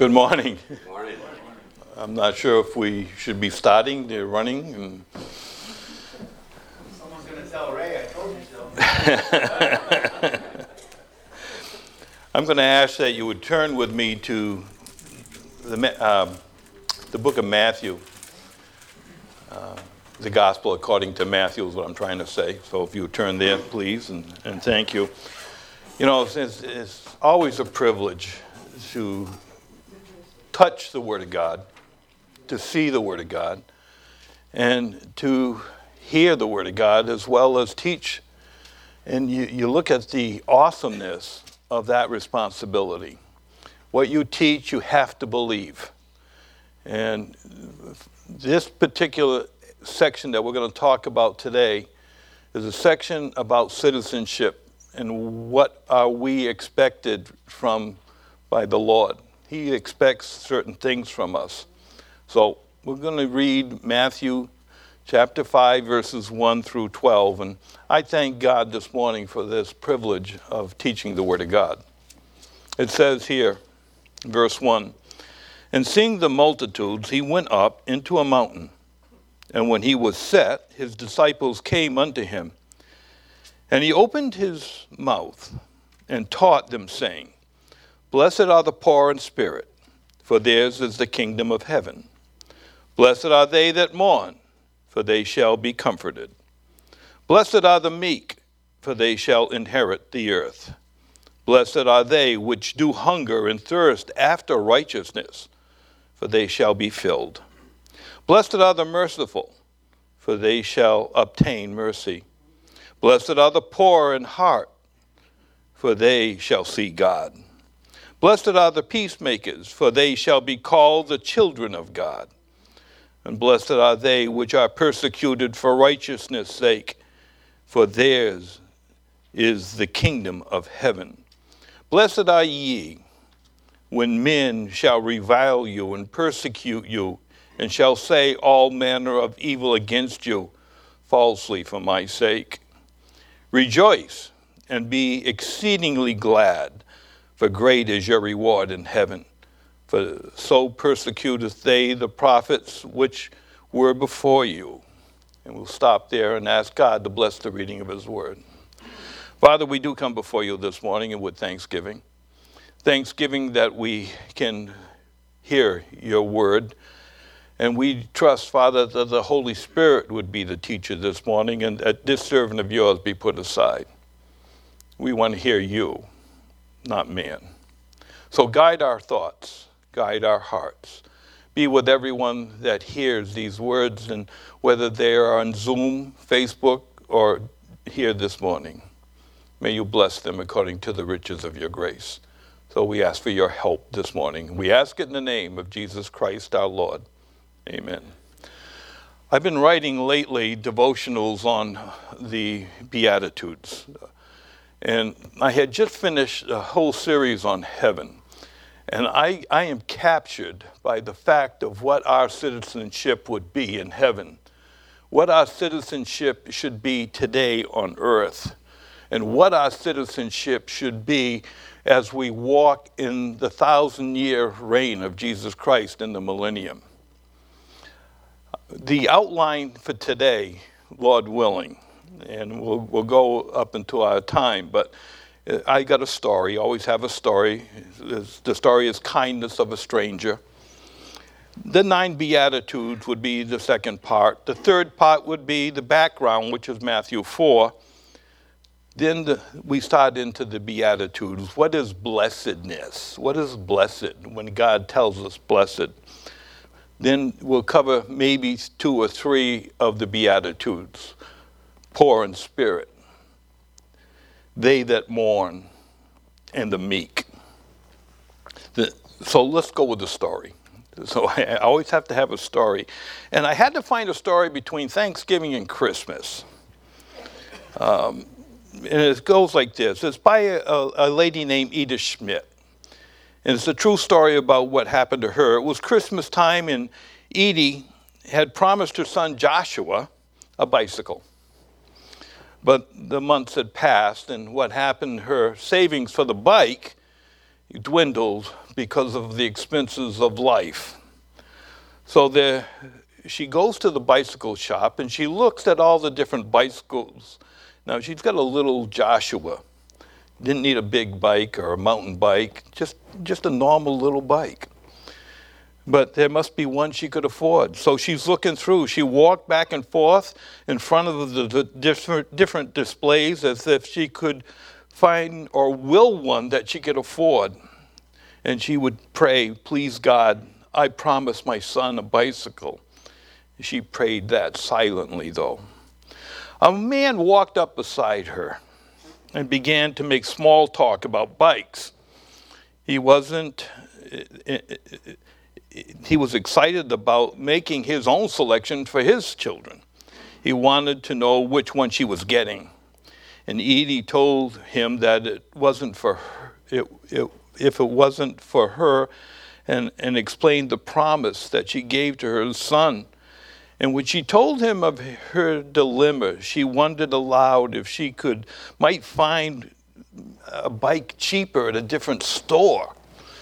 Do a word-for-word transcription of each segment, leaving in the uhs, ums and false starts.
Good morning. Good morning. I'm not sure if we should be starting. They're running. And Someone's going to tell Ray, I told you so. I'm going to ask that you would turn with me to the, um, the book of Matthew. Uh, the gospel according to Matthew is what I'm trying to say. So if you would turn there, please, and, and thank you. You know, it's, it's always a privilege to touch the Word of God, to see the Word of God, and to hear the Word of God as well as teach. And you, you look at the awesomeness of that responsibility. What you teach, you have to believe. And this particular section that we're going to talk about today is a section about citizenship and what are we expected from by the Lord. He expects certain things from us. So we're going to read Matthew chapter five, verses one through twelve. And I thank God this morning for this privilege of teaching the Word of God. It says here, verse one, "And seeing the multitudes, he went up into a mountain. And when he was set, his disciples came unto him. And he opened his mouth and taught them, saying, Blessed are the poor in spirit, for theirs is the kingdom of heaven. Blessed are they that mourn, for they shall be comforted. Blessed are the meek, for they shall inherit the earth. Blessed are they which do hunger and thirst after righteousness, for they shall be filled. Blessed are the merciful, for they shall obtain mercy. Blessed are the poor in heart, for they shall see God. Blessed are the peacemakers, for they shall be called the children of God. And blessed are they which are persecuted for righteousness' sake, for theirs is the kingdom of heaven. Blessed are ye, when men shall revile you and persecute you, and shall say all manner of evil against you, falsely for my sake. Rejoice and be exceedingly glad, for great is your reward in heaven. For so persecuteth they the prophets which were before you." And we'll stop there and ask God to bless the reading of his word. Father, we do come before you this morning and with thanksgiving. Thanksgiving that we can hear your word. And we trust, Father, that the Holy Spirit would be the teacher this morning and that this servant of yours be put aside. We want to hear you, not man. So guide our thoughts, guide our hearts. Be with everyone that hears these words, and whether they are on Zoom, Facebook, or here this morning. May you bless them according to the riches of your grace. So we ask for your help this morning. We ask it in the name of Jesus Christ our Lord. Amen. I've been writing lately devotionals on the Beatitudes. And I had just finished a whole series on heaven. And I, I am captured by the fact of what our citizenship would be in heaven. What our citizenship should be today on earth. And what our citizenship should be as we walk in the thousand-year reign of Jesus Christ in the millennium. The outline for today, Lord willing, and we'll, we'll go up into our time, but I got a story, always have a story. The story is kindness of a stranger. The nine Beatitudes would be the second part. The third part would be the background, which is Matthew four. Then the, we start into the Beatitudes. What is blessedness? What is blessed when God tells us blessed? Then we'll cover maybe two or three of the Beatitudes. Poor in spirit, they that mourn, and the meek. The, so let's go with the story. So I always have to have a story. And I had to find a story between Thanksgiving and Christmas. Um, and it goes like this. It's by a, a lady named Edith Schmidt. And it's a true story about what happened to her. It was Christmas time, and Edie had promised her son Joshua a bicycle. But the months had passed, and what happened, her savings for the bike dwindled because of the expenses of life. So there, she goes to the bicycle shop and she looks at all the different bicycles. Now she's got a little Joshua. Didn't need a big bike or a mountain bike, just, just a normal little bike. But there must be one she could afford. So she's looking through. She walked back and forth in front of the, the different, different displays as if she could find or will one that she could afford. And she would pray, please God, I promise my son a bicycle. She prayed that silently, though. A man walked up beside her and began to make small talk about bikes. He wasn't, he was excited about making his own selection for his children. He wanted to know which one she was getting. And Edie told him that it wasn't for her, it, it, if it wasn't for her, and, and explained the promise that she gave to her son. And when she told him of her dilemma, she wondered aloud if she could might find a bike cheaper at a different store.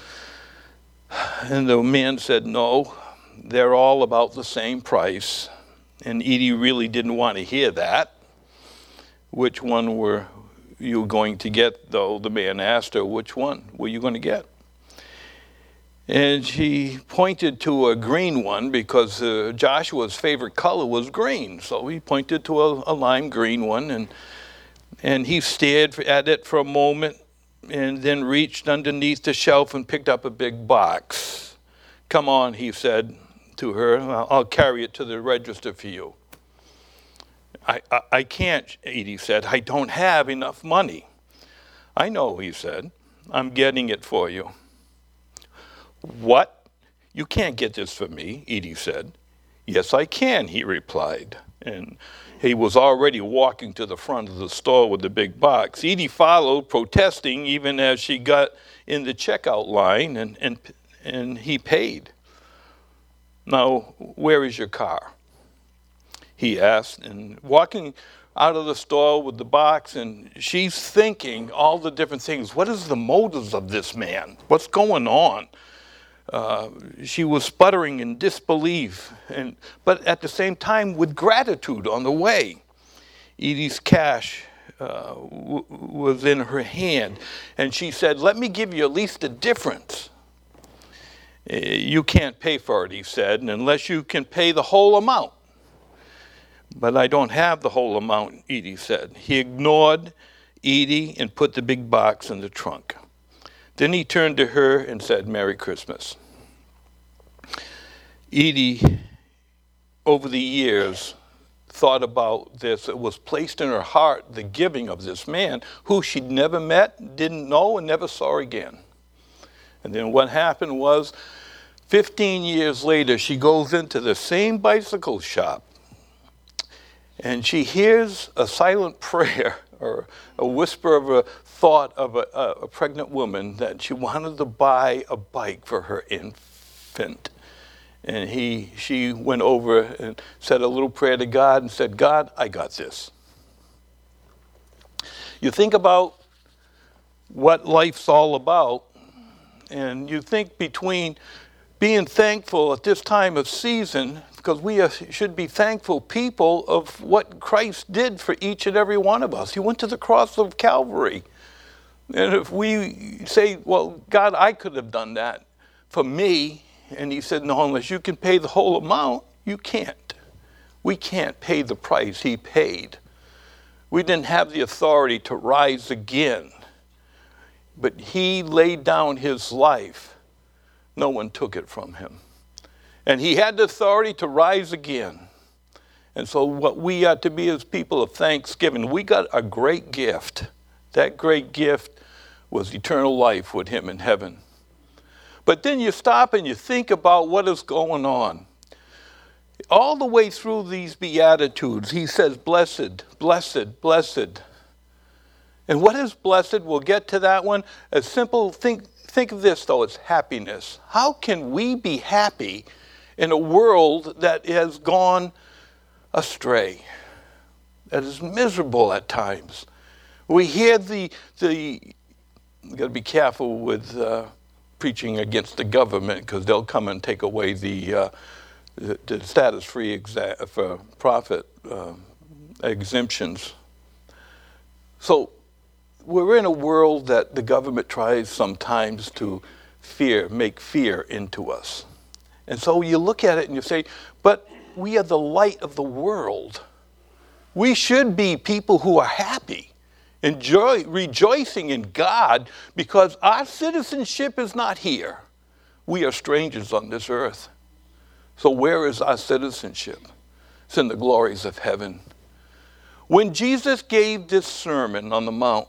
And the man said, no, they're all about the same price. And Edie really didn't want to hear that. Which one were you going to get, though? The man asked her, which one were you going to get? And she pointed to a green one because uh, Joshua's favorite color was green. So he pointed to a, a lime green one, and and he stared at it for a moment and then reached underneath the shelf and picked up a big box. Come on, he said to her, I'll carry it to the register for you. I, I, I can't, Edie said. I don't have enough money. I know, he said. I'm getting it for you. What? You can't get this for me, Edie said. Yes, I can, he replied. And he was already walking to the front of the store with the big box. Edie followed, protesting even as she got in the checkout line, and, and, and he paid. Now, where is your car? He asked, and walking out of the store with the box, and she's thinking all the different things. What is the motives of this man? What's going on? Uh, she was sputtering in disbelief, and but at the same time with gratitude on the way. Edie's cash uh, w- was in her hand, and she said, let me give you at least the difference. Uh, you can't pay for it, he said, unless you can pay the whole amount. But I don't have the whole amount, Edie said. He ignored Edie and put the big box in the trunk. Then he turned to her and said, Merry Christmas. Edie, over the years, thought about this. It was placed in her heart, the giving of this man, who she'd never met, didn't know, and never saw again. And then what happened was, fifteen years later, she goes into the same bicycle shop, and she hears a silent prayer or a whisper of a thought of a, a, a pregnant woman that she wanted to buy a bike for her infant. And he, she went over and said a little prayer to God and said, God, I got this. You think about what life's all about, and you think between being thankful at this time of season, because we are, should be thankful people of what Christ did for each and every one of us. He went to the cross of Calvary. And if we say, well, God, I could have done that for me, and he said, no, unless you can pay the whole amount, you can't. We can't pay the price he paid. We didn't have the authority to rise again, but he laid down his life. No one took it from him. And he had the authority to rise again. And so what we are to be as people of thanksgiving, we got a great gift. That great gift was eternal life with him in heaven. But then you stop and you think about what is going on. All the way through these Beatitudes, he says, blessed, blessed, blessed. And what is blessed? We'll get to that one. A simple think, think of this, though, it's happiness. How can we be happy in a world that has gone astray, that is miserable at times? We hear the, the you got to be careful with uh, preaching against the government, because they'll come and take away the, uh, the, the status-free exa- for profit uh, exemptions. So we're in a world that the government tries sometimes to fear, make fear into us. And so you look at it and you say, but we are the light of the world. We should be people who are happy, enjoy, rejoicing in God, because our citizenship is not here. We are strangers on this earth. So where is our citizenship? It's in the glories of heaven. When Jesus gave this Sermon on the Mount,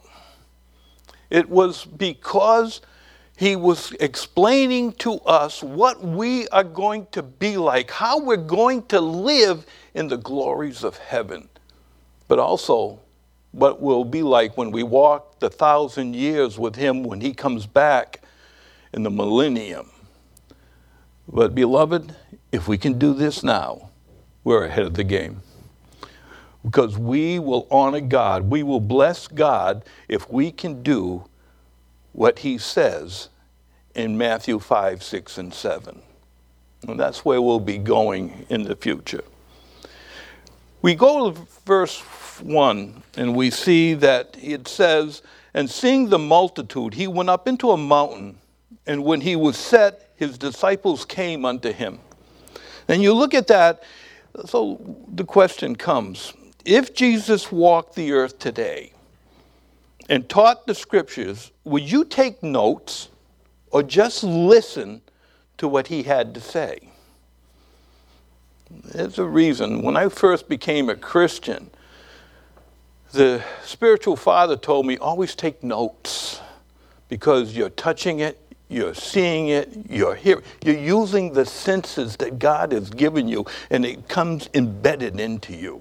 it was because he was explaining to us what we are going to be like, how we're going to live in the glories of heaven, but also what we'll be like when we walk the thousand years with him when he comes back in the millennium. But beloved, if we can do this now, we're ahead of the game. Because we will honor God, we will bless God if we can do what he says in Matthew five, six, and seven. And that's where we'll be going in the future. We go to verse one, and we see that it says, and seeing the multitude, he went up into a mountain, and when he was set, his disciples came unto him. And you look at that, so the question comes, if Jesus walked the earth today and taught the scriptures, would you take notes or just listen to what he had to say? There's a reason. When I first became a Christian, the spiritual father told me, always take notes, because you're touching it, you're seeing it, you're hearing, you're using the senses that God has given you, and it comes embedded into you.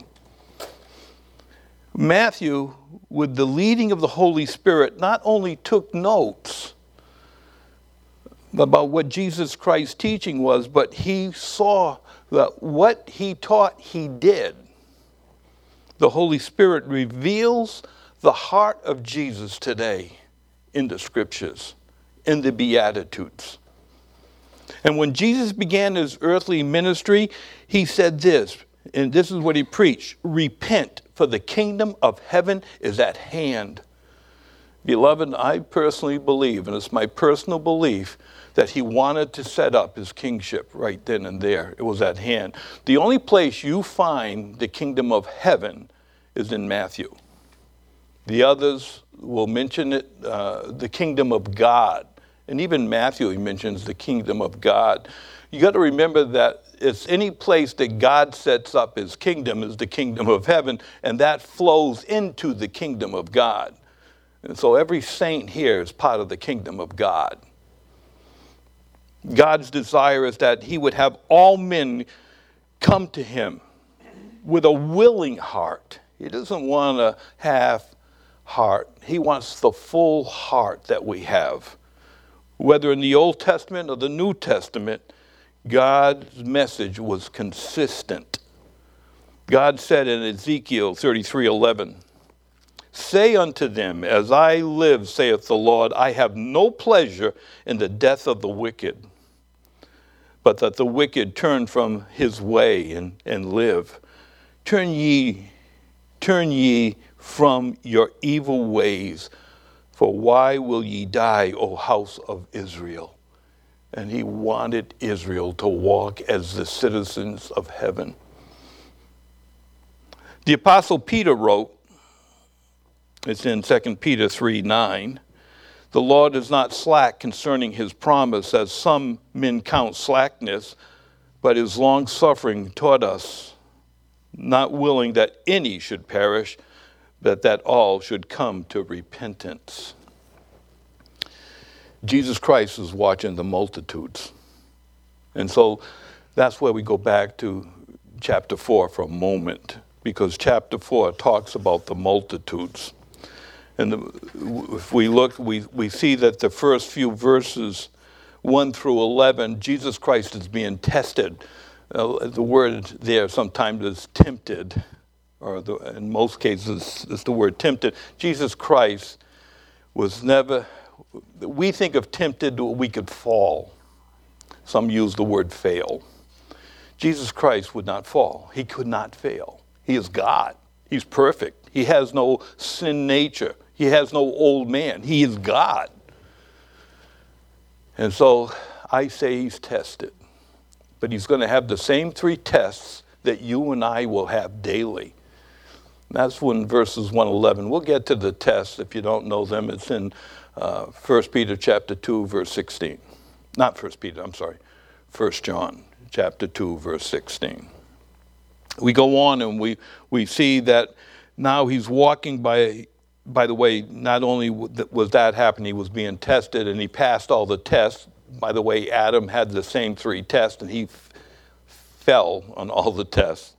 Matthew, with the leading of the Holy Spirit, not only took notes about what Jesus Christ's teaching was, but he saw that what he taught, he did. The Holy Spirit reveals the heart of Jesus today in the scriptures, in the Beatitudes. And when Jesus began his earthly ministry, he said this, and this is what he preached: repent, for the kingdom of heaven is at hand. Beloved, I personally believe, and it's my personal belief, that he wanted to set up his kingship right then and there. It was at hand. The only place you find the kingdom of heaven is in Matthew. The others will mention it, uh, the kingdom of God. And even Matthew, he mentions the kingdom of God. You got to remember that it's any place that God sets up his kingdom is the kingdom of heaven, and that flows into the kingdom of God. And so every saint here is part of the kingdom of God. God's desire is that he would have all men come to him with a willing heart. He doesn't want a half heart. He wants the full heart that we have. Whether in the Old Testament or the New Testament, God's message was consistent. God said in Ezekiel thirty-three eleven, say unto them, as I live, saith the Lord, I have no pleasure in the death of the wicked, but that the wicked turn from his way and, and live. Turn ye, turn ye from your evil ways, for why will ye die, O house of Israel? And he wanted Israel to walk as the citizens of heaven. The Apostle Peter wrote, it's in Second Peter three nine, the Lord is not slack concerning his promise, as some men count slackness, but is long-suffering toward us, not willing that any should perish, but that all should come to repentance. Jesus Christ is watching the multitudes. And so that's where we go back to chapter four for a moment, because chapter four talks about the multitudes. And the, if we look, we, we see that the first few verses, one through eleven, Jesus Christ is being tested. Uh, the word there sometimes is tempted, or the, in most cases it's the word tempted. Jesus Christ was never we think of tempted, we could fall. Some use the word fail. Jesus Christ would not fall. He could not fail. He is God. He's perfect. He has no sin nature. He has no old man. He is God. And so I say he's tested. But he's going to have the same three tests that you and I will have daily. That's when verses one eleven. We'll get to the tests if you don't know them. It's in uh, First Peter chapter two, verse sixteen. Not First Peter, I'm sorry. First John chapter two, verse sixteen. We go on and we, we see that now he's walking by, by the way, not only was that happening, he was being tested and he passed all the tests. By the way, Adam had the same three tests and he f- fell on all the tests.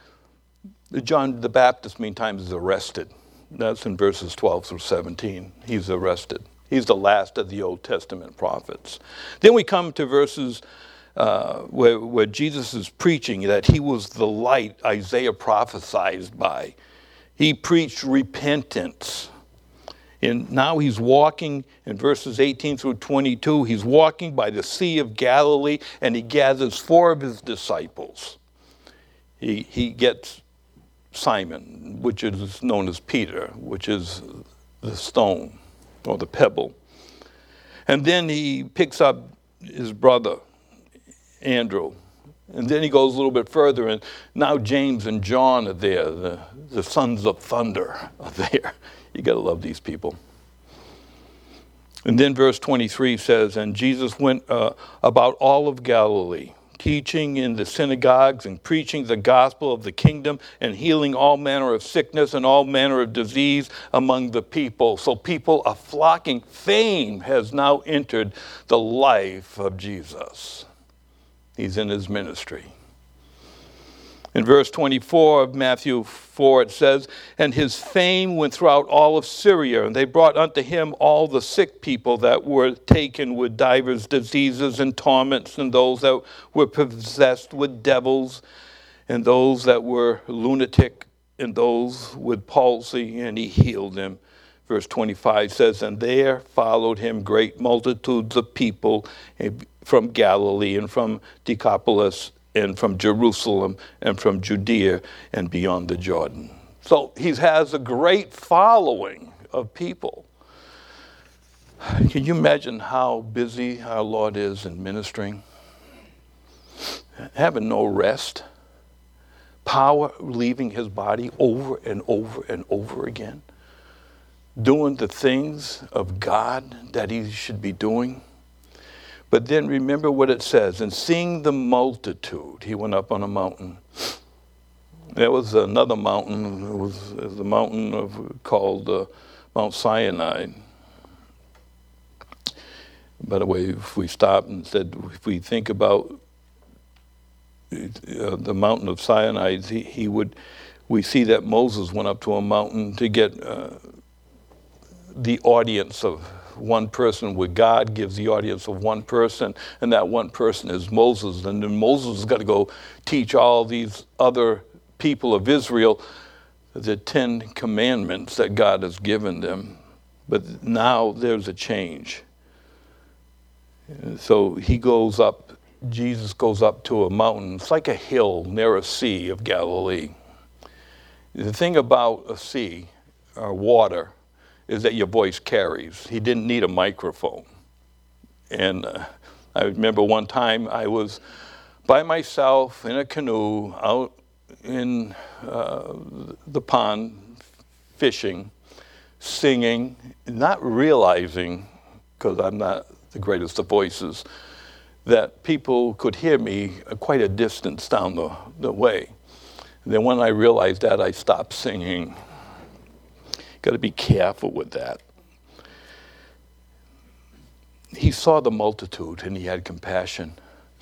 John the Baptist, meantime, is arrested. That's in verses twelve through seventeen. He's arrested. He's the last of the Old Testament prophets. Then we come to verses uh, where, where Jesus is preaching that he was the light Isaiah prophesied by. He preached repentance. And now he's walking in verses eighteen through twenty-two. He's walking by the Sea of Galilee and he gathers four of his disciples. He, he gets Simon, which is known as Peter, which is the stone or the pebble. And then he picks up his brother, Andrew. And then he goes a little bit further, and now James and John are there. The, the sons of thunder are there. You got to love these people. And then verse twenty-three says, and Jesus went uh, about all of Galilee, teaching in the synagogues and preaching the gospel of the kingdom and healing all manner of sickness and all manner of disease among the people. So people are flocking. Fame has now entered the life of Jesus. He's in his ministry. In verse twenty-four of Matthew four, it says, and his fame went throughout all of Syria, and they brought unto him all the sick people that were taken with divers diseases and torments, and those that were possessed with devils, and those that were lunatic, and those with palsy, and he healed them. Verse twenty-five says, and there followed him great multitudes of people from Galilee and from Decapolis and from Jerusalem and from Judea and beyond the Jordan. So he has a great following of people. Can you imagine how busy our Lord is in ministering? Having no rest. Power leaving his body over and over and over again. Doing the things of God that he should be doing. But then remember what it says, and seeing the multitude, he went up on a mountain. There was another mountain, it was, it was a mountain of, called uh, Mount Sinai. By the way, if we stop and said, if we think about uh, the mountain of Sinai, he, he would, we see that Moses went up to a mountain to get uh, the audience of one person with God, gives the audience of one person, and that one person is Moses. And then Moses has got to go teach all these other people of Israel the Ten Commandments that God has given them. But now there's a change. So he goes up, Jesus goes up to a mountain. It's like a hill near a sea of Galilee. The thing about a sea, or water, is that your voice carries. He didn't need a microphone. And uh, I remember one time I was by myself in a canoe out in uh, the pond fishing, singing, not realizing, because I'm not the greatest of voices, that people could hear me quite a distance down the, the way. And then when I realized that, I stopped singing. Got to be careful with that. He saw the multitude and he had compassion.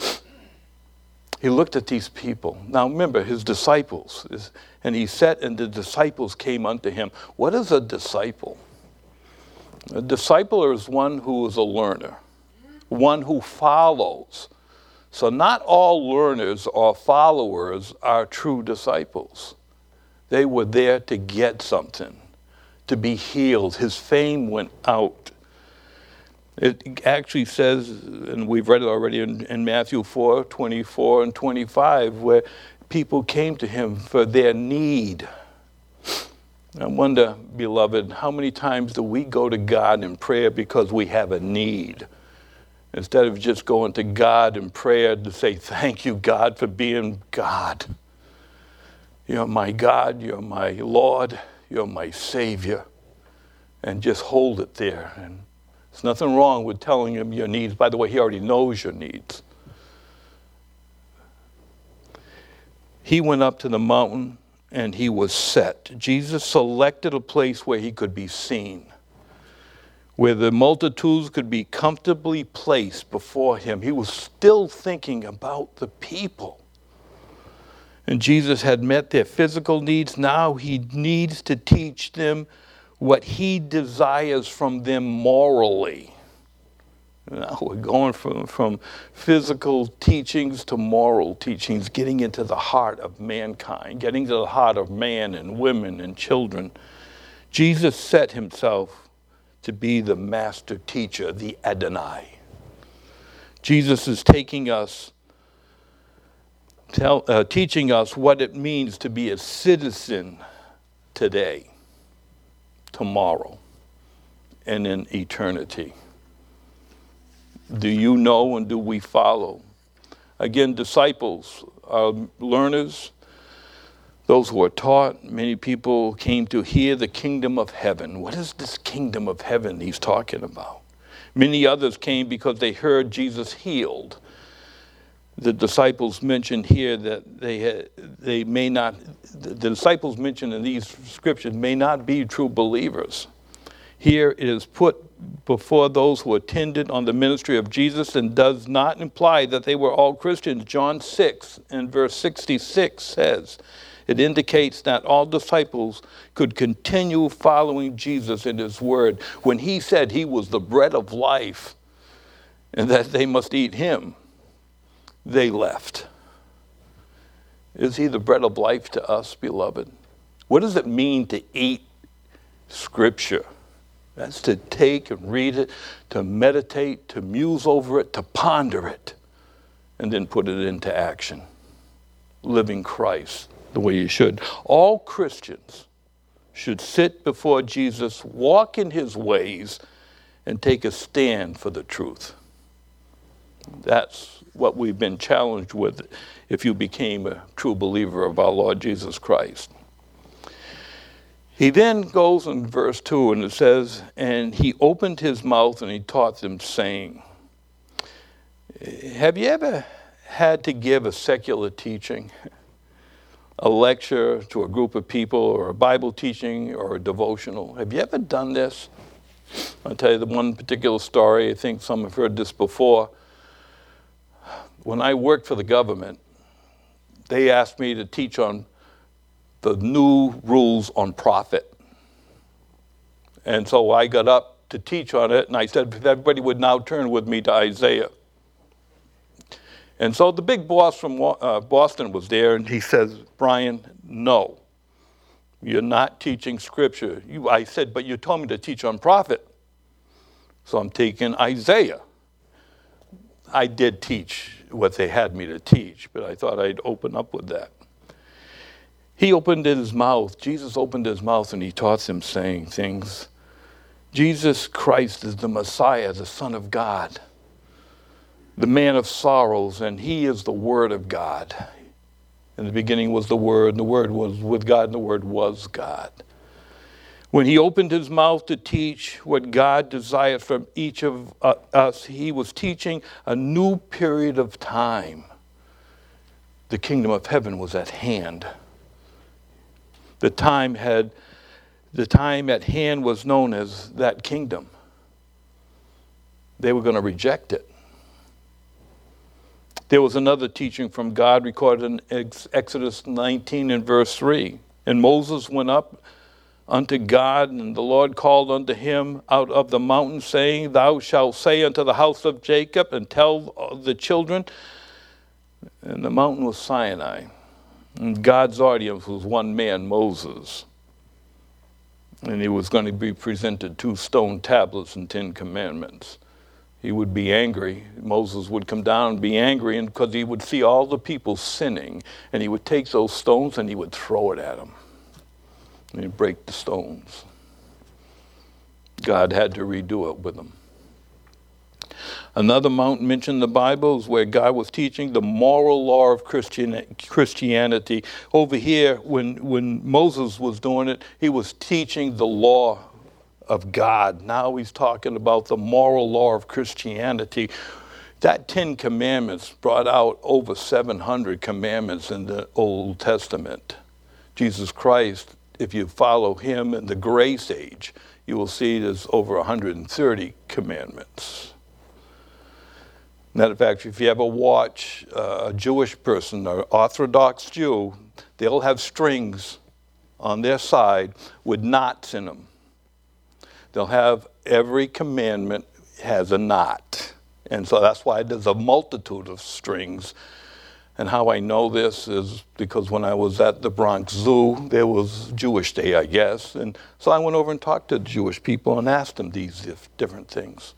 He looked at these people. Now remember, his disciples. And he said, and the disciples came unto him. What is a disciple? A disciple is one who is a learner, one who follows. So not all learners or followers are true disciples. They were there to get something, to be healed. His fame went out. It actually says, and we've read it already in, in Matthew four, twenty-four and twenty-five, where people came to him for their need. I wonder, beloved, how many times do we go to God in prayer because we have a need? Instead of just going to God in prayer to say, thank you, God, for being God. You're my God, you're my Lord, you're my Savior. And just hold it there. And there's nothing wrong with telling him your needs. By the way, he already knows your needs. He went up to the mountain and he was set. Jesus selected a place where he could be seen, where the multitudes could be comfortably placed before him. He was still thinking about the people. And Jesus had met their physical needs. Now he needs to teach them what he desires from them morally. Now we're going from, from physical teachings to moral teachings, getting into the heart of mankind, getting to the heart of man and women and children. Jesus set himself to be the master teacher, the Adonai. Jesus is taking us, tell, uh, teaching us what it means to be a citizen today, tomorrow, and in eternity. Do you know and do we follow? Again, disciples are learners, those who are taught. Many people came to hear the kingdom of heaven. What is this kingdom of heaven he's talking about? Many others came because they heard Jesus healed. The disciples mentioned here that they had, they may not, the disciples mentioned in these scriptures may not be true believers. Here it is put before those who attended on the ministry of Jesus and does not imply that they were all Christians. John six and verse sixty-six says, it indicates that all disciples could continue following Jesus in his word. When he said he was the bread of life and that they must eat him, they left. Is he the bread of life to us, beloved? What does it mean to eat Scripture? That's to take and read it, to meditate, to muse over it, to ponder it, and then put it into action. Living Christ the way you should. All Christians should sit before Jesus, walk in his ways, and take a stand for the truth. That's what we've been challenged with if you became a true believer of our Lord Jesus Christ. He then goes in verse two and it says, and he opened his mouth and he taught them saying, have you ever had to give a secular teaching, a lecture to a group of people, or a Bible teaching or a devotional? Have you ever done this? I'll tell you the one particular story. I think some have heard this before. When I worked for the government, they asked me to teach on the new rules on profit. And so I got up to teach on it, and I said if everybody would now turn with me to Isaiah. And so the big boss from uh, Boston was there, and he says, Brian, no, you're not teaching Scripture. You, I said, but you told me to teach on profit. So I'm taking Isaiah. I did teach what they had me to teach, but I thought I'd open up with that. He opened his mouth, Jesus opened his mouth, and he taught them saying things. Jesus Christ is the Messiah, the Son of God, the man of sorrows, and he is the Word of God. In the beginning was the Word, and the Word was with God, and the Word was God. When he opened his mouth to teach what God desired from each of uh, us, he was teaching a new period of time. The kingdom of heaven was at hand. The time had, the time at hand was known as that kingdom. They were going to reject it. There was another teaching from God recorded in Exodus nineteen and verse three. And Moses went up unto God, and the Lord called unto him out of the mountain, saying, thou shalt say unto the house of Jacob, and tell the children. And the mountain was Sinai. And God's audience was one man, Moses. And he was going to be presented two stone tablets and Ten Commandments. he would be angry. Moses would come down and be angry, and because he would see all the people sinning, and he would take those stones and he would throw it at them. And he'd break the stones. God had to redo it with them. Another mountain mentioned in the Bible is where God was teaching the moral law of Christian, Christianity. Over here, when, when Moses was doing it, he was teaching the law of God. Now he's talking about the moral law of Christianity. That Ten Commandments brought out over seven hundred commandments in the Old Testament. Jesus Christ, if you follow him in the grace age, you will see there's over one hundred thirty commandments. Matter of fact, if you ever watch uh, a Jewish person, an Orthodox Jew, they'll have strings on their side with knots in them. They'll have every commandment has a knot. And so that's why there's a multitude of strings. And how I know this is because when I was at the Bronx Zoo, there was Jewish Day, I guess. And so I went over and talked to Jewish people and asked them these different things.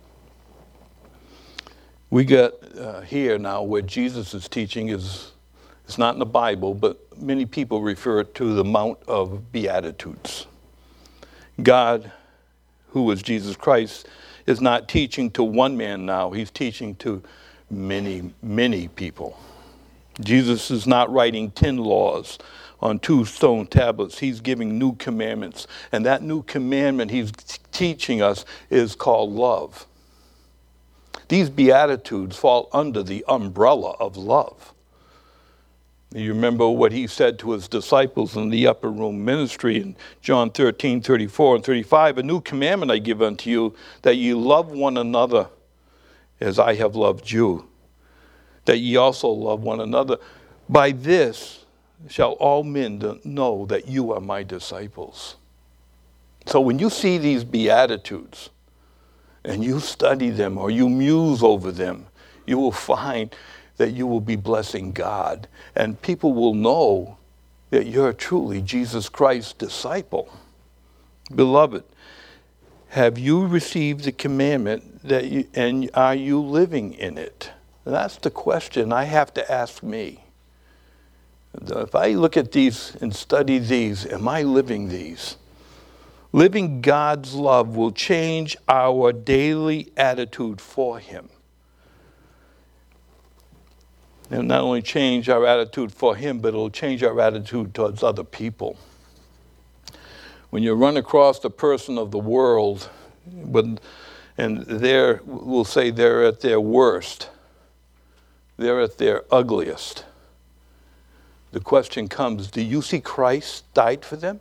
We get uh, here now where Jesus is teaching is, it's not in the Bible, but many people refer it to the Mount of Beatitudes. God, who is Jesus Christ, is not teaching to one man now. He's teaching to many, many people. Jesus is not writing ten laws on two stone tablets. He's giving new commandments. And that new commandment he's t- teaching us is called love. These Beatitudes fall under the umbrella of love. You remember what he said to his disciples in the upper room ministry in John thirteen, thirty-four and thirty-five, a new commandment I give unto you, that ye love one another as I have loved you, that ye also love one another. By this shall all men know that you are my disciples. So when you see these Beatitudes, and you study them or you muse over them, you will find that you will be blessing God. And people will know that you're truly Jesus Christ's disciple. Beloved, have you received the commandment that you, and are you living in it? That's the question I have to ask me. If I look at these and study these, am I living these? Living God's love will change our daily attitude for him. And not only change our attitude for him, but it'll change our attitude towards other people. When you run across the person of the world, when, and they're, we'll say they're at their worst, they're at their ugliest, the question comes, do you see Christ died for them?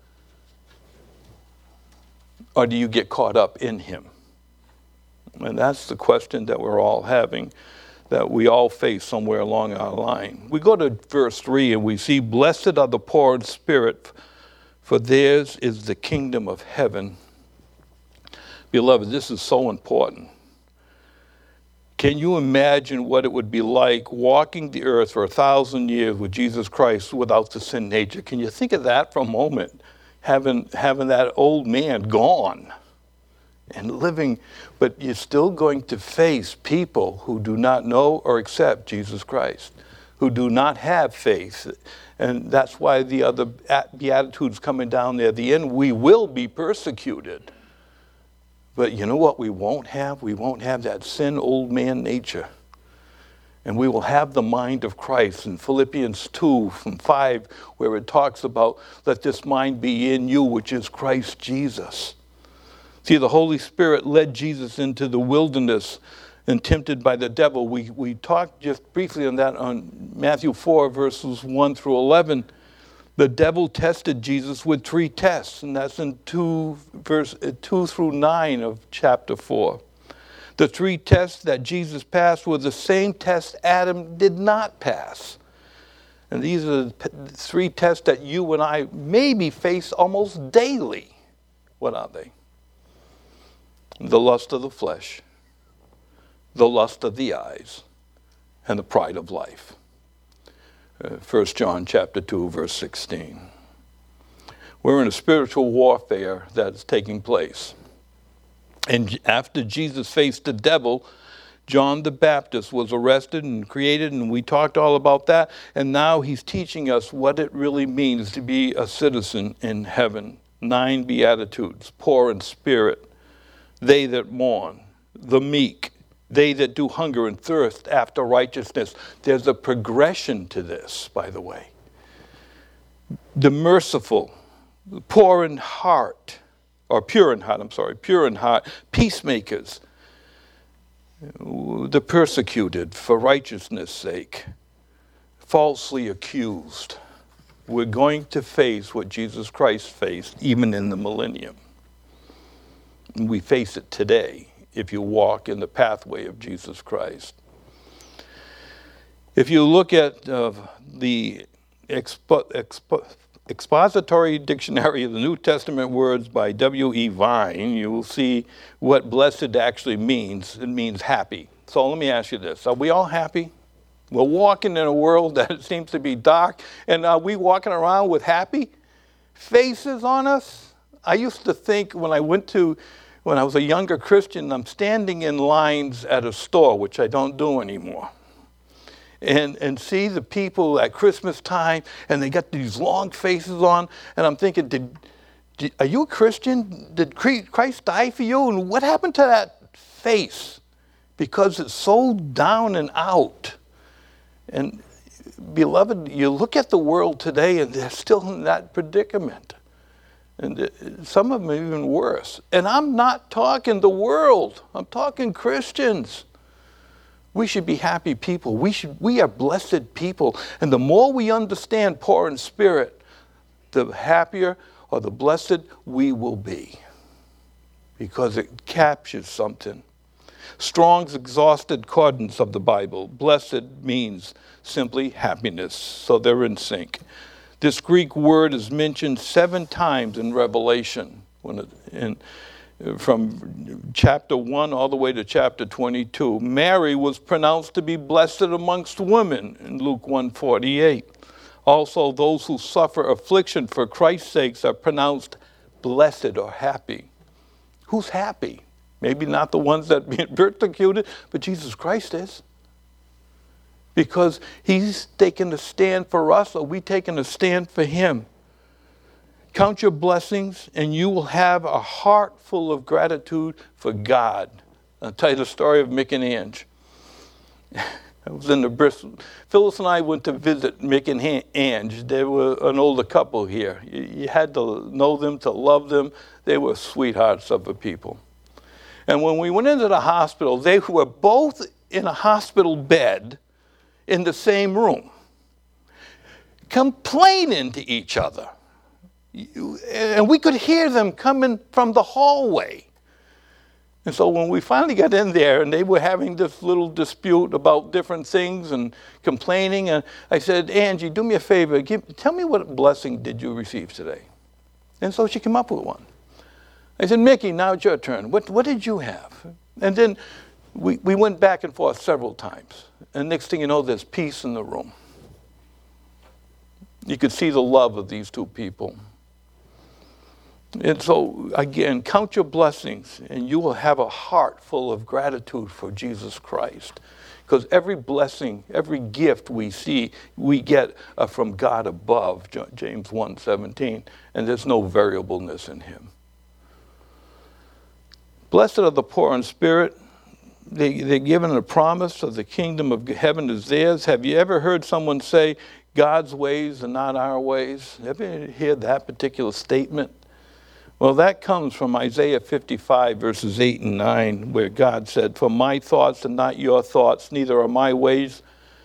Or do you get caught up in him? And that's the question that we're all having, that we all face somewhere along our line. We go to verse three and we see, blessed are the poor in spirit, for theirs is the kingdom of heaven. Beloved, this is so important. Can you imagine what it would be like walking the earth for a thousand years with Jesus Christ without the sin nature? Can you think of that for a moment? Having, having that old man gone and living, but you're still going to face people who do not know or accept Jesus Christ, who do not have faith. And that's why the other Beatitudes coming down there at the end, we will be persecuted. But you know what we won't have? We won't have that sin old man nature. And we will have the mind of Christ in Philippians two from five, where it talks about, let this mind be in you, which is Christ Jesus. See, the Holy Spirit led Jesus into the wilderness and tempted by the devil. We, we talked just briefly on that on Matthew four, verses one through eleven. The devil tested Jesus with three tests, and that's in two, verse, two through nine of chapter four. The three tests that Jesus passed were the same tests Adam did not pass. And these are the three tests that you and I maybe face almost daily. What are they? The lust of the flesh, the lust of the eyes, and the pride of life. Uh, First John chapter two, verse sixteen. We're in a spiritual warfare that's taking place. And after Jesus faced the devil, John the Baptist was arrested and created, and we talked all about that. And now he's teaching us what it really means to be a citizen in heaven. Nine Beatitudes: poor in spirit, they that mourn, the meek, they that do hunger and thirst after righteousness. There's a progression to this, by the way. The merciful, poor in heart, or pure in heart, I'm sorry, pure in heart, peacemakers, the persecuted for righteousness' sake, falsely accused. We're going to face what Jesus Christ faced even in the millennium. We face it today if you walk in the pathway of Jesus Christ. If you look at uh, the expo- expo- Expository Dictionary of the New Testament Words by W E Vine, you will see what blessed actually means. It means happy. So let me ask you this. Are we all happy? We're walking in a world that seems to be dark, and are we walking around with happy faces on us? I used to think when I went to, when I was a younger Christian, I'm standing in lines at a store, which I don't do anymore. And and see the people at Christmas time, and they got these long faces on, and I'm thinking, did, did are you a Christian? Did Christ die for you? And what happened to that face? Because it's so down and out. And beloved, you look at the world today, and they're still in that predicament. And some of them are even worse. And I'm not talking the world. I'm talking Christians. We should be happy people. We should. We are blessed people. And the more we understand poor in spirit, the happier or the blessed we will be. Because it captures something. Strong's exhausted concordance of the Bible. Blessed means simply happiness. So they're in sync. This Greek word is mentioned seven times in Revelation. When it, in, From chapter one all the way to chapter twenty-two. Mary was pronounced to be blessed amongst women in Luke one forty-eight. Also, those who suffer affliction for Christ's sake are pronounced blessed or happy. Who's happy? Maybe not the ones that are being persecuted, but Jesus Christ is. Because he's taken a stand for us, or we taking a stand for him. Count your blessings, and you will have a heart full of gratitude for God. I'll tell you the story of Mick and Ange. I was in the Bristol. Phyllis and I went to visit Mick and Ange. They were an older couple here. You, you had to know them to love them. They were sweethearts of a people. And when we went into the hospital, they were both in a hospital bed in the same room, complaining to each other. And we could hear them coming from the hallway. And so when we finally got in there and they were having this little dispute about different things and complaining, and I said, Angie, do me a favor, give, tell me what blessing did you receive today? And so she came up with one. I said, Mickey, now it's your turn. What, what did you have? And then we, we went back and forth several times. And next thing you know, there's peace in the room. You could see the love of these two people. And so, again, count your blessings, and you will have a heart full of gratitude for Jesus Christ. Because every blessing, every gift we see, we get uh, from God above, James one seventeen, and there's no variableness in him. Blessed are the poor in spirit. They, they're given a promise of the kingdom of heaven is theirs. Have you ever heard someone say, God's ways are not our ways? Ever hear that particular statement? Well, that comes from Isaiah fifty-five, verses eight and nine, where God said, for my thoughts are not your thoughts, neither are my ways,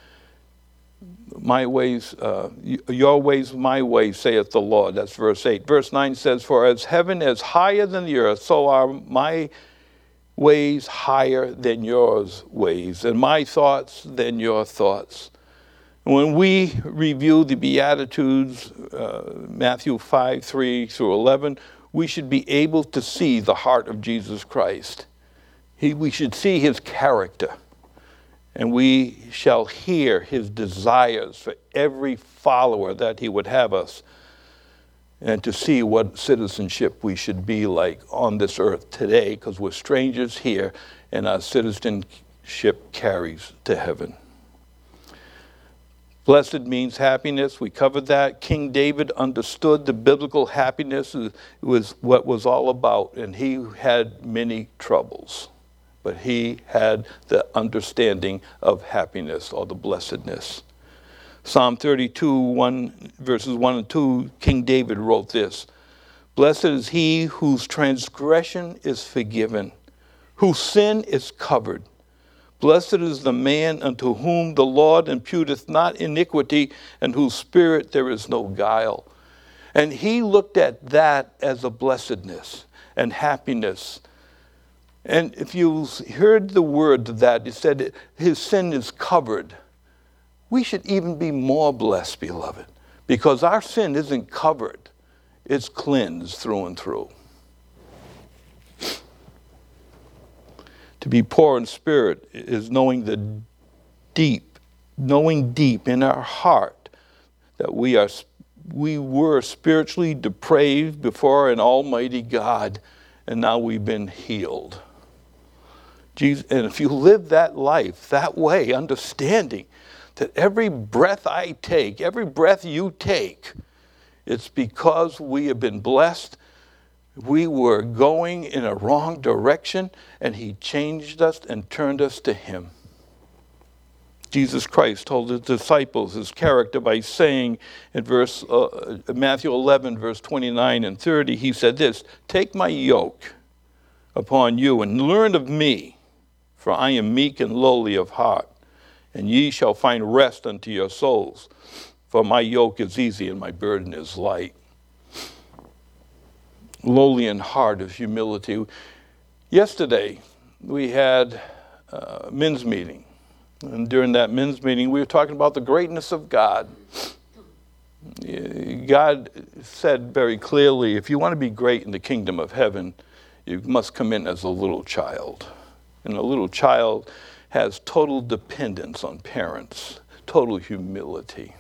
my ways, uh, your ways, my ways, saith the Lord. That's verse eight. Verse nine says, for as heaven is higher than the earth, so are my ways higher than yours ways, and my thoughts than your thoughts. When we review the Beatitudes, uh, Matthew five, three through eleven, we should be able to see the heart of Jesus Christ. He, we should see his character. And we shall hear his desires for every follower that he would have us. and to see what citizenship we should be like on this earth today, because we're strangers here and our citizenship carries to heaven. Blessed means happiness. We covered that. King David understood the biblical happiness was what was all about, and he had many troubles, but he had the understanding of happiness or the blessedness. Psalm thirty-two, one, verses one and two, King David wrote this: "Blessed is he whose transgression is forgiven, whose sin is covered. Blessed is the man unto whom the Lord imputeth not iniquity, and whose spirit there is no guile." And he looked at that as a blessedness and happiness. And if you heard the word that, it said his sin is covered. We should even be more blessed, beloved, because our sin isn't covered. It's cleansed through and through. To be poor in spirit is knowing the deep, knowing deep in our heart that we are, we were spiritually depraved before an almighty God, and now we've been healed. Jesus, and if you live that life that way, understanding that every breath I take, every breath you take, it's because we have been blessed. We were going in a wrong direction, and he changed us and turned us to him. Jesus Christ told his disciples his character by saying in verse uh, Matthew eleven, verse twenty-nine and thirty, he said this: "Take my yoke upon you and learn of me, for I am meek and lowly of heart, and ye shall find rest unto your souls. For my yoke is easy and my burden is light." Lowly in heart is humility. Yesterday, we had a men's meeting. And during that men's meeting, we were talking about the greatness of God. God said very clearly, if you want to be great in the kingdom of heaven, you must come in as a little child. And a little child has total dependence on parents, total humility.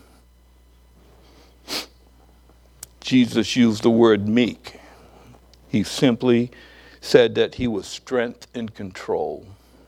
Jesus used the word meek. He simply said that he was strength and control.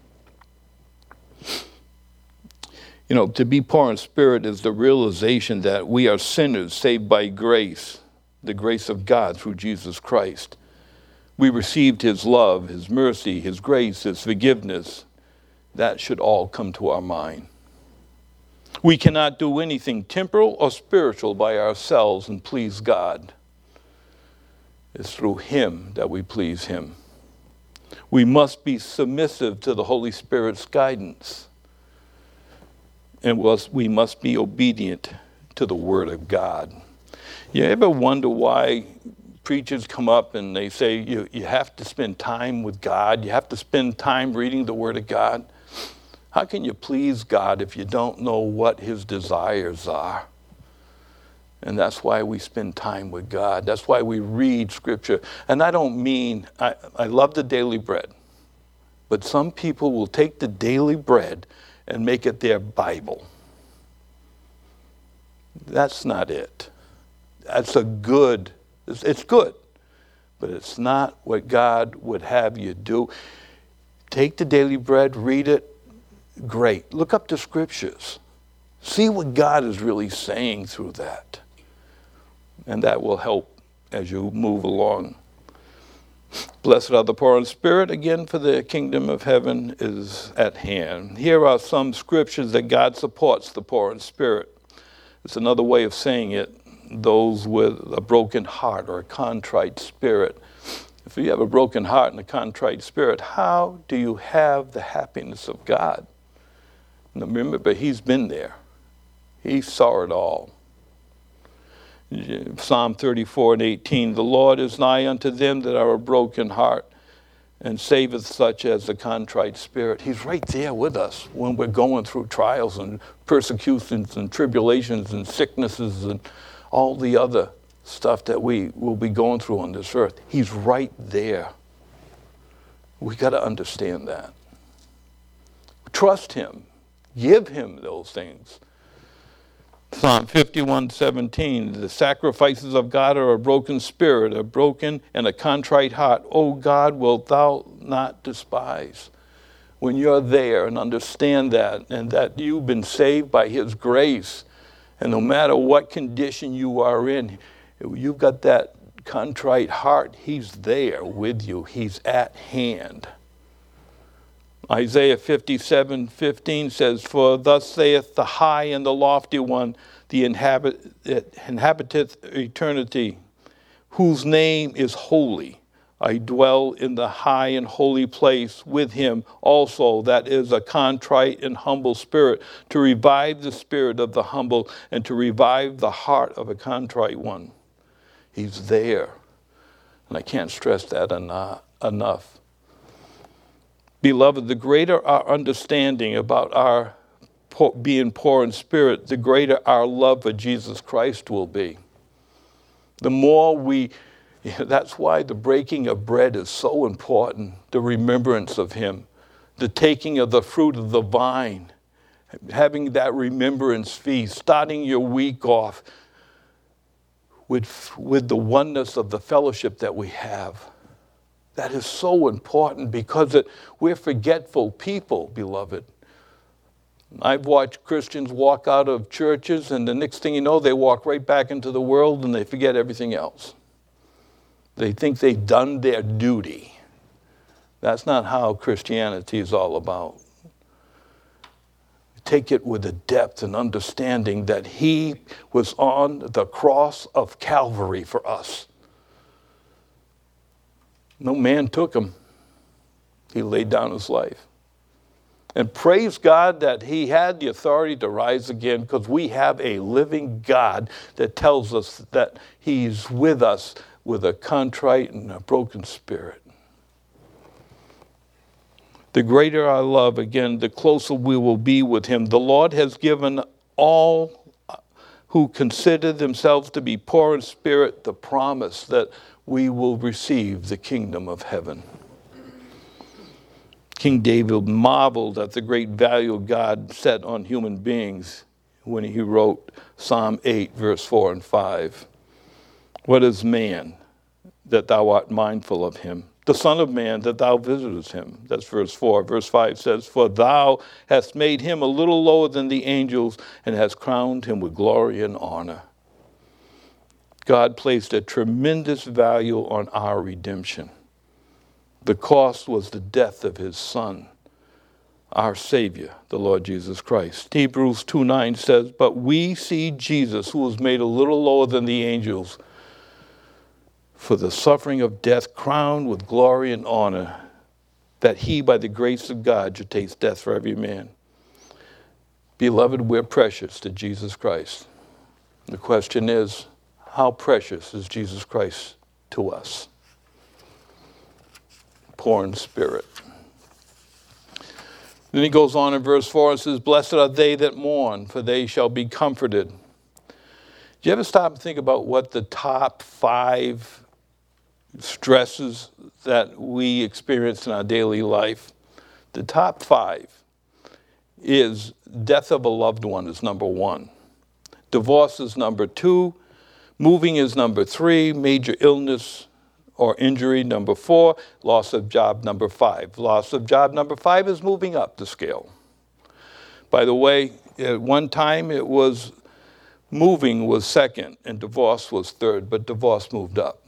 You know, to be poor in spirit is the realization that we are sinners saved by grace, the grace of God through Jesus Christ. We received his love, his mercy, his grace, his forgiveness. That should all come to our mind. We cannot do anything temporal or spiritual by ourselves and please God. It's through him that we please him. We must be submissive to the Holy Spirit's guidance. And we must be obedient to the Word of God. You ever wonder why preachers come up and they say you, you have to spend time with God, you have to spend time reading the Word of God? How can you please God if you don't know what his desires are? And that's why we spend time with God. That's why we read Scripture. And I don't mean, I, I love the daily bread. But some people will take the daily bread and make it their Bible. That's not it. That's a good, it's, it's good. But it's not what God would have you do. Take the daily bread, read it. Great. Look up the Scriptures. See what God is really saying through that. And that will help as you move along. Blessed are the poor in spirit, again, for the kingdom of heaven is at hand. Here are some scriptures that God supports the poor in spirit. It's another way of saying it, those with a broken heart or a contrite spirit. If you have a broken heart and a contrite spirit, how do you have the happiness of God? Now remember, he's been there. He saw it all. Psalm thirty-four and eighteen, the Lord is nigh unto them that are a broken heart, and saveth such as a contrite spirit. He's right there with us when we're going through trials and persecutions and tribulations and sicknesses and all the other stuff that we will be going through on this earth. He's right there. We got to understand that. Trust him. Give him those things. Psalm fifty-one seventeen, the sacrifices of God are a broken spirit, a broken and a contrite heart. O God, wilt thou not despise? When you're there and understand that, and that you've been saved by his grace, and no matter what condition you are in, you've got that contrite heart, he's there with you. He's at hand. Isaiah fifty-seven fifteen says, for thus saith the high and the lofty one, the inhabit, inhabiteth eternity, whose name is holy. I dwell in the high and holy place with him also, that is a contrite and humble spirit, to revive the spirit of the humble and to revive the heart of a contrite one. He's there. And I can't stress that enough. Beloved, the greater our understanding about our poor, being poor in spirit, the greater our love for Jesus Christ will be. The more we, that's why the breaking of bread is so important, the remembrance of him, the taking of the fruit of the vine, having that remembrance feast, starting your week off with, with the oneness of the fellowship that we have. That is so important because it, we're forgetful people, beloved. I've watched Christians walk out of churches, and the next thing you know, they walk right back into the world and they forget everything else. They think they've done their duty. That's not how Christianity is all about. Take it with a depth and understanding that he was on the cross of Calvary for us. No man took him. He laid down his life. And praise God that he had the authority to rise again, because we have a living God that tells us that he's with us with a contrite and a broken spirit. The greater our love, again, the closer we will be with him. The Lord has given all who consider themselves to be poor in spirit the promise that we will receive the kingdom of heaven. King David marveled at the great value God set on human beings when he wrote Psalm eight, verse four and five. What is man that thou art mindful of him? The Son of Man that thou visitest him. That's verse four. Verse five says, for thou hast made him a little lower than the angels and hast crowned him with glory and honor. God placed a tremendous value on our redemption. The cost was the death of his Son, our Savior, the Lord Jesus Christ. Hebrews two nine says, but we see Jesus, who was made a little lower than the angels, for the suffering of death, crowned with glory and honor, that he, by the grace of God, should taste death for every man. Beloved, we're precious to Jesus Christ. The question is, how precious is Jesus Christ to us? Poor in spirit. Then he goes on in verse four and says, blessed are they that mourn, for they shall be comforted. Do you ever stop and think about what the top five stresses that we experience in our daily life? The top five is death of a loved one is number one. Divorce is number two. Moving is number three. Major illness or injury, number four. Loss of job, number five. Loss of job, number five is moving up the scale. By the way, at one time it was moving was second and divorce was third, but divorce moved up.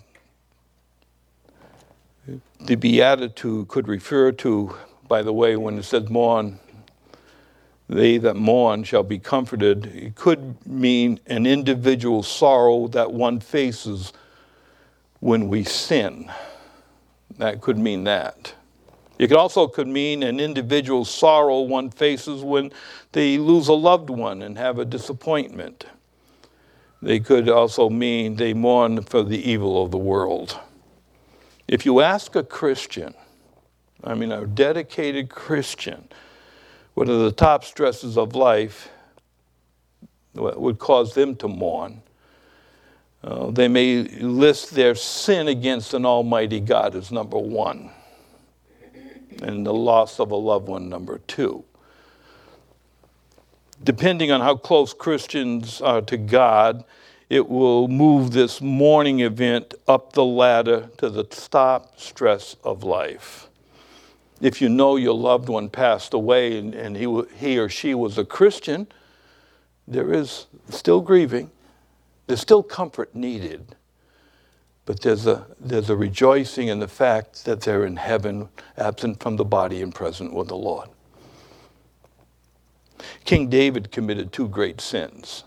The Beatitude could refer to, by the way, when it says mourn, they that mourn shall be comforted. It could mean an individual sorrow that one faces when we sin. That could mean that. It also could mean an individual sorrow one faces when they lose a loved one and have a disappointment. They could also mean they mourn for the evil of the world. If you ask a Christian, I mean a dedicated Christian, what are the top stresses of life that would cause them to mourn? Uh, they may list their sin against an almighty God as number one, and the loss of a loved one number two. Depending on how close Christians are to God, it will move this mourning event up the ladder to the top stress of life. If you know your loved one passed away and, and he, he or she was a Christian, there is still grieving. There's still comfort needed. But there's a, there's a rejoicing in the fact that they're in heaven, absent from the body and present with the Lord. King David committed two great sins.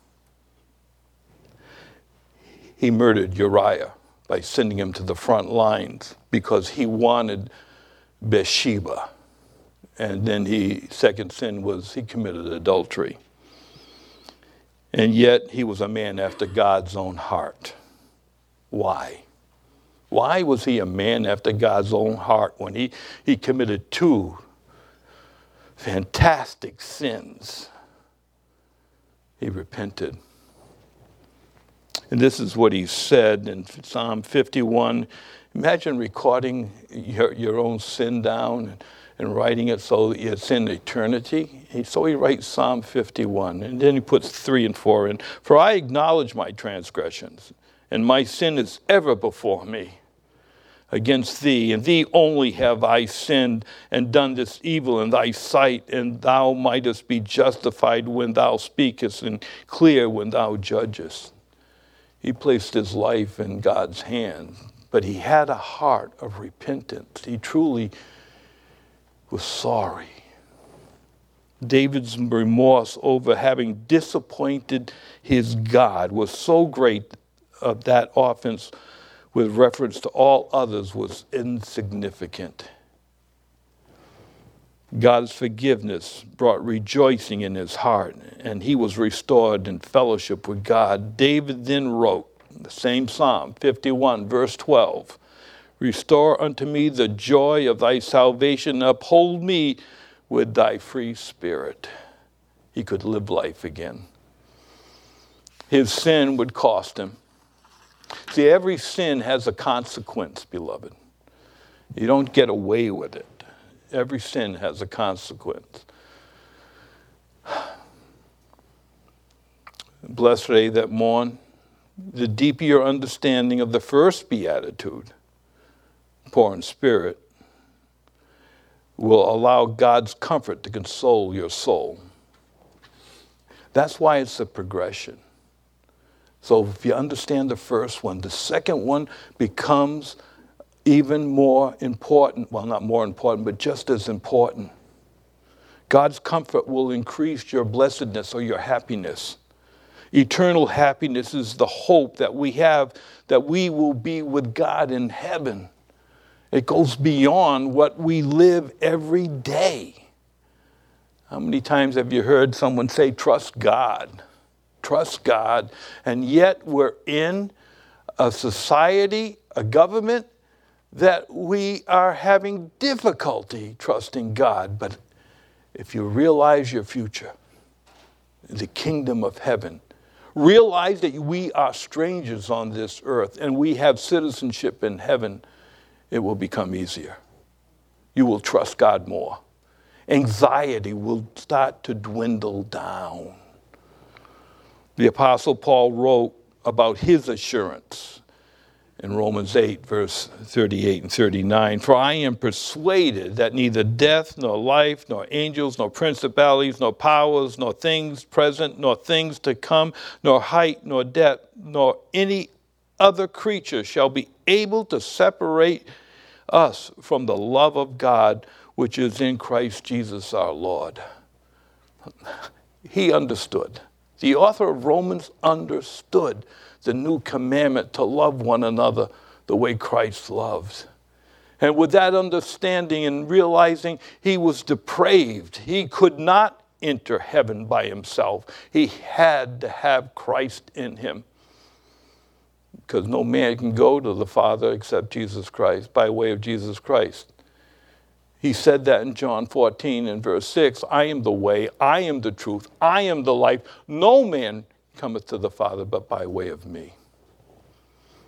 He murdered Uriah by sending him to the front lines because he wanted Bathsheba. And then he, second sin was he committed adultery. And yet he was a man after God's own heart. Why? Why was he a man after God's own heart when he, he committed two fantastic sins? He repented. And this is what he said in Psalm fifty-one. Imagine recording your, your own sin down and, and writing it so that it's in eternity. He, so he writes Psalm fifty-one, and then he puts three and four in. For I acknowledge my transgressions, and my sin is ever before me. Against thee, and thee only have I sinned and done this evil in thy sight, and thou mightest be justified when thou speakest, and clear when thou judgest. He placed his life in God's hand, but he had a heart of repentance. He truly was sorry. David's remorse over having disappointed his God was so great of that offense with reference to all others was insignificant. God's forgiveness brought rejoicing in his heart, and he was restored in fellowship with God. David then wrote, the same Psalm, fifty-one, verse twelve, restore unto me the joy of thy salvation, uphold me with thy free spirit. He could live life again. His sin would cost him. See, every sin has a consequence, beloved. You don't get away with it. Every sin has a consequence. Blessed are they that mourn. The deeper your understanding of the first beatitude, poor in spirit, will allow God's comfort to console your soul. That's why it's a progression. So if you understand the first one, the second one becomes even more important. Well, not more important, but just as important. God's comfort will increase your blessedness or your happiness. Eternal happiness is the hope that we have that we will be with God in heaven. It goes beyond what we live every day. How many times have you heard someone say, trust God? Trust God. And yet we're in a society, a government, that we are having difficulty trusting God. But if you realize your future, the kingdom of heaven, realize that we are strangers on this earth and we have citizenship in heaven, it will become easier. You will trust God more. Anxiety will start to dwindle down. The Apostle Paul wrote about his assurance in Romans eight, verse thirty-eight and thirty-nine. For I am persuaded that neither death, nor life, nor angels, nor principalities, nor powers, nor things present, nor things to come, nor height, nor depth, nor any other creature shall be able to separate us from the love of God, which is in Christ Jesus our Lord. He understood. The author of Romans understood the new commandment to love one another the way Christ loves. And with that understanding and realizing he was depraved, he could not enter heaven by himself. He had to have Christ in him. Because no man can go to the Father except Jesus Christ, by way of Jesus Christ. He said that in John fourteen and verse six, I am the way, I am the truth, I am the life. No man cometh to the Father but by way of me.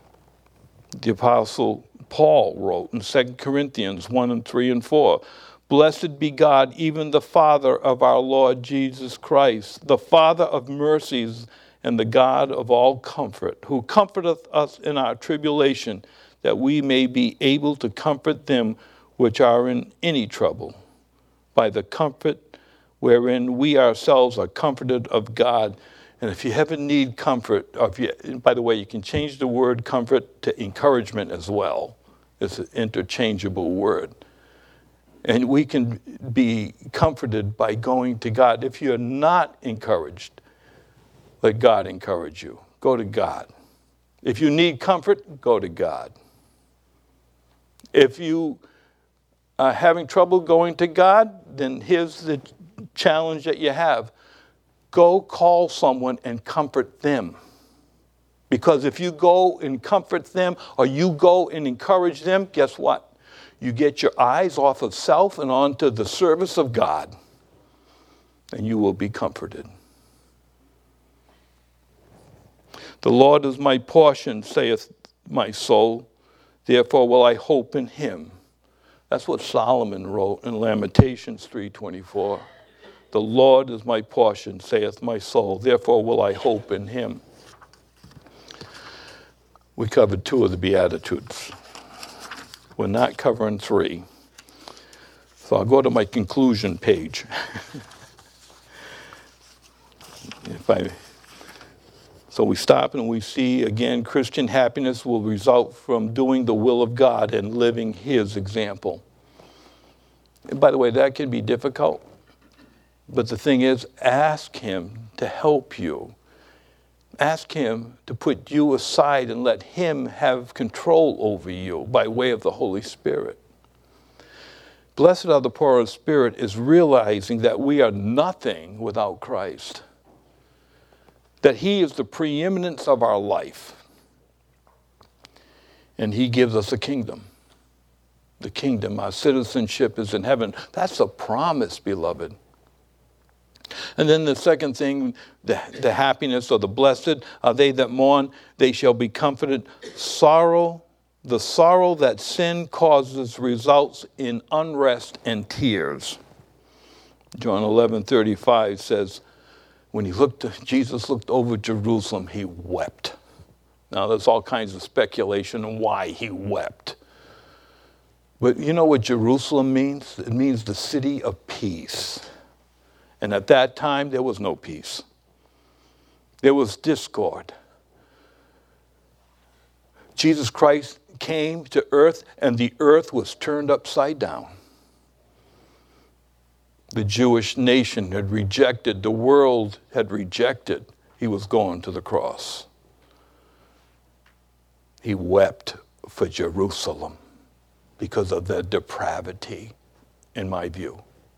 The Apostle Paul wrote in Second Corinthians one and three and four, Blessed be God, even the Father of our Lord Jesus Christ, the Father of mercies and the God of all comfort, who comforteth us in our tribulation, that we may be able to comfort them which are in any trouble, by the comfort wherein we ourselves are comforted of God. And if you ever need comfort, or if you, by the way, you can change the word comfort to encouragement as well. It's an interchangeable word. And we can be comforted by going to God. If you're not encouraged, let God encourage you. Go to God. If you need comfort, go to God. If you are having trouble going to God, then here's the challenge that you have. Go call someone and comfort them. Because if you go and comfort them, or you go and encourage them, guess what? You get your eyes off of self and onto the service of God, and you will be comforted. The Lord is my portion, saith my soul, therefore will I hope in him. That's what Solomon wrote in Lamentations three twenty-four. The Lord is my portion, saith my soul, therefore will I hope in him. We covered two of the Beatitudes. We're not covering three. So I'll go to my conclusion page. if I, so we stop and we see, again, Christian happiness will result from doing the will of God and living his example. And by the way, that can be difficult. But the thing is, ask him to help you. Ask him to put you aside and let him have control over you by way of the Holy Spirit. Blessed are the poor in spirit is realizing that we are nothing without Christ. That he is the preeminence of our life. And he gives us a kingdom. The kingdom, our citizenship is in heaven. That's a promise, beloved. And then the second thing, the, the happiness or the blessed are they that mourn, they shall be comforted. Sorrow, the sorrow that sin causes results in unrest and tears. John eleven thirty-five says, when he looked, Jesus looked over Jerusalem, he wept. Now there's all kinds of speculation on why he wept. But you know what Jerusalem means? It means the city of peace. And at that time, there was no peace. There was discord. Jesus Christ came to earth, and the earth was turned upside down. The Jewish nation had rejected, the world had rejected. He was going to the cross. He wept for Jerusalem because of the depravity, in my view.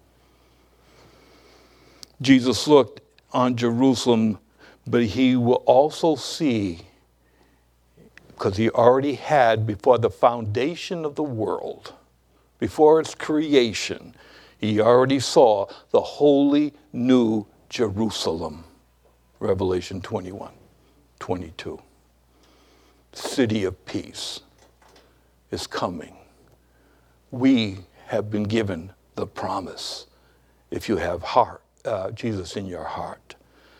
Jesus looked on Jerusalem, but he will also see, because he already had before the foundation of the world, before its creation, he already saw the holy new Jerusalem. Revelation twenty-one, twenty-two. City of peace is coming. We have been given the promise if you have heart. Uh, Jesus in your heart.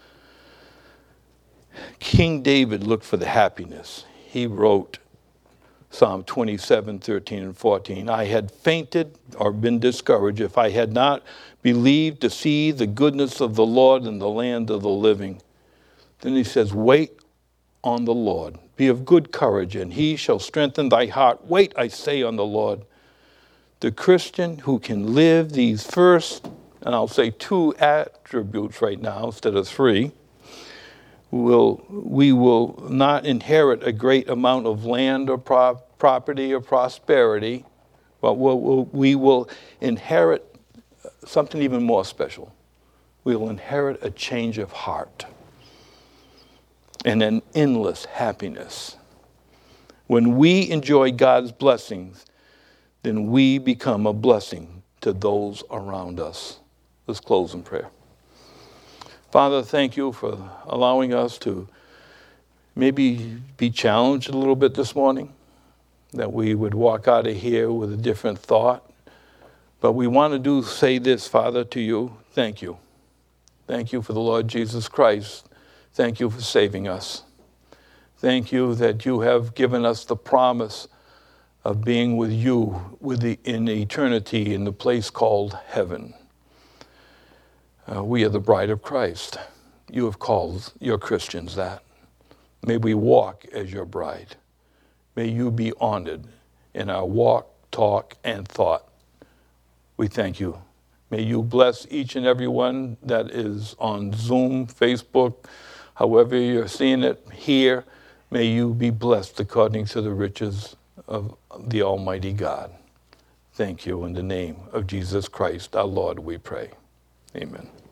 King David looked for the happiness. He wrote Psalm twenty-seven, thirteen, and fourteen. I had fainted or been discouraged if I had not believed to see the goodness of the Lord in the land of the living. Then he says, wait on the Lord. Be of good courage, and he shall strengthen thy heart. Wait, I say, on the Lord. The Christian who can live these first, and I'll say two attributes right now instead of three, will we will not inherit a great amount of land or pro- property or prosperity, but we'll, we'll, we will inherit something even more special. We will inherit a change of heart and an endless happiness. When we enjoy God's blessings, then we become a blessing to those around us. Let's close in prayer. Father, thank you for allowing us to maybe be challenged a little bit this morning, that we would walk out of here with a different thought. But we want to do say this, Father, to you. Thank you. Thank you for the Lord Jesus Christ. Thank you for saving us. Thank you that you have given us the promise of being with you with the, in eternity in the place called heaven. Uh, we are the bride of Christ. You have called your Christians that. May we walk as your bride. May you be honored in our walk, talk, and thought. We thank you. May you bless each and every one that is on Zoom, Facebook, however you're seeing it here. May you be blessed according to the riches of the Almighty God. Thank you in the name of Jesus Christ, our Lord, we pray. Amen.